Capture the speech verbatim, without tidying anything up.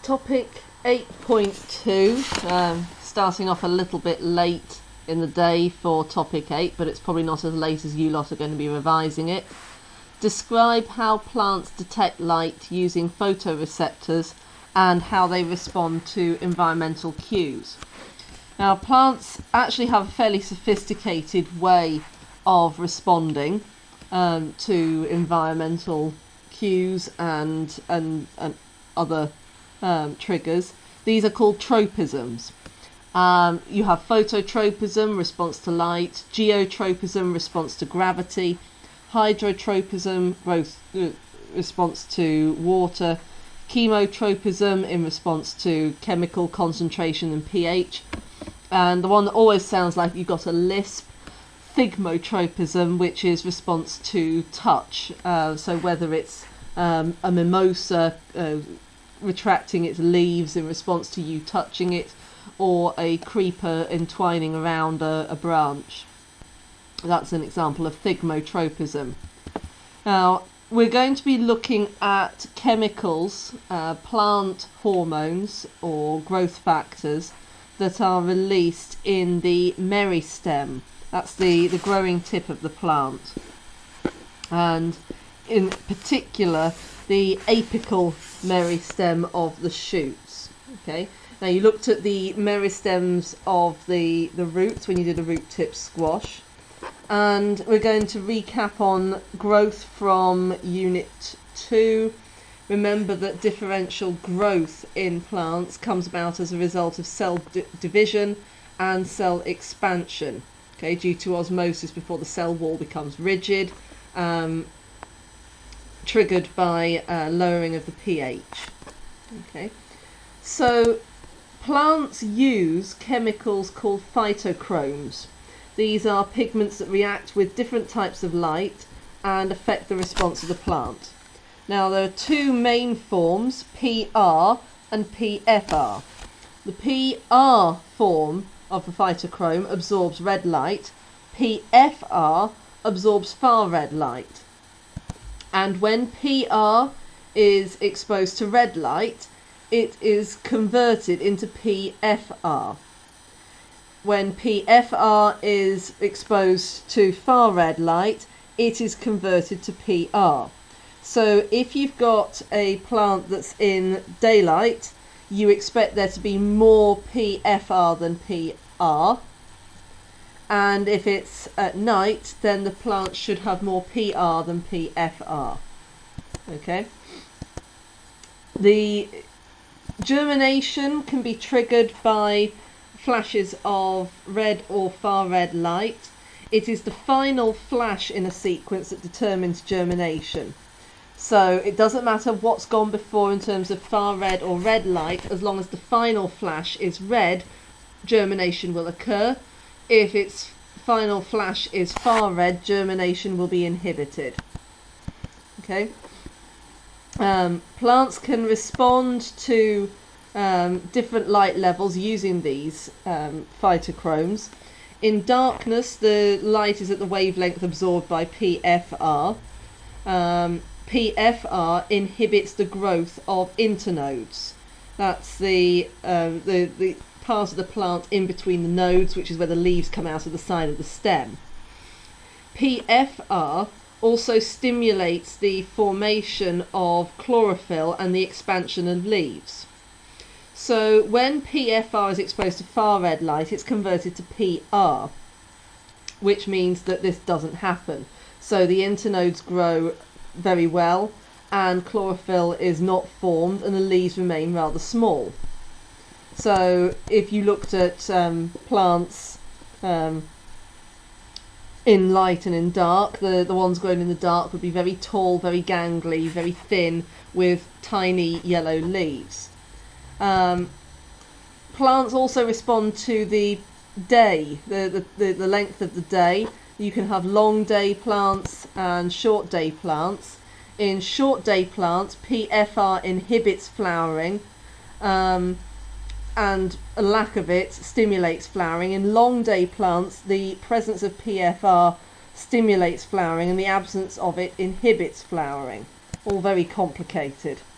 Topic eight point two, um, starting off a little bit late in the day for topic eight, but it's probably not as late as you lot are going to be revising it. Describe how plants detect light using photoreceptors and how they respond to environmental cues. Now, plants actually have a fairly sophisticated way of responding um, to environmental cues and, and, and other Um, triggers. These are called tropisms. Um, you have phototropism, response to light; geotropism, response to gravity; hydrotropism, growth, uh, response to water; chemotropism, in response to chemical concentration and pH; and the one that always sounds like you've got a lisp, thigmotropism, which is response to touch. Uh, so whether it's um, a mimosa uh, retracting its leaves in response to you touching it, or a creeper entwining around a, a branch. That's an example of thigmotropism. Now, we're going to be looking at chemicals, uh, plant hormones or growth factors that are released in the meristem. That's the, the growing tip of the plant. And in particular, the apical meristem of the shoots. Okay, now you looked at the meristems of the the roots when you did a root tip squash, and we're going to recap on growth from unit two. Remember that differential growth in plants comes about as a result of cell di division and cell expansion, okay, due to osmosis before the cell wall becomes rigid, um, triggered by uh, lowering of the pH. Okay, so plants use chemicals called phytochromes. These are pigments that react with different types of light and affect the response of the plant. Now, there are two main forms, P R and P F R. The P R form of the phytochrome absorbs red light. P F R absorbs far red light. And when P R is exposed to red light, it is converted into P F R. When P F R is exposed to far red light, it is converted to P R. So if you've got a plant that's in daylight, you expect there to be more P F R than P R. And if it's at night, then the plant should have more P R than P F R. Okay. The germination can be triggered by flashes of red or far red light. It is the final flash in a sequence that determines germination. So it doesn't matter what's gone before in terms of far red or red light, as long as the final flash is red, germination will occur. If its final flash is far red, germination will be inhibited. Okay. Um, plants can respond to um, different light levels using these um, phytochromes. In darkness, the light is at the wavelength absorbed by P F R. Um, P F R inhibits the growth of internodes. That's the, uh, the, the part of the plant in between the nodes, which is where the leaves come out of the side of the stem. P F R also stimulates the formation of chlorophyll and the expansion of leaves. So when P F R is exposed to far red light, it's converted to P R, which means that this doesn't happen. So the internodes grow very well and chlorophyll is not formed and the leaves remain rather small. So if you looked at um, plants um, in light and in dark, the, the ones grown in the dark would be very tall, very gangly, very thin, with tiny yellow leaves. Um, plants also respond to the day, the, the, the, the length of the day. You can have long day plants and short day plants. In short day plants, P F R inhibits flowering, um, and a lack of it stimulates flowering. In long day plants, the presence of P F R stimulates flowering and the absence of it inhibits flowering. All very complicated.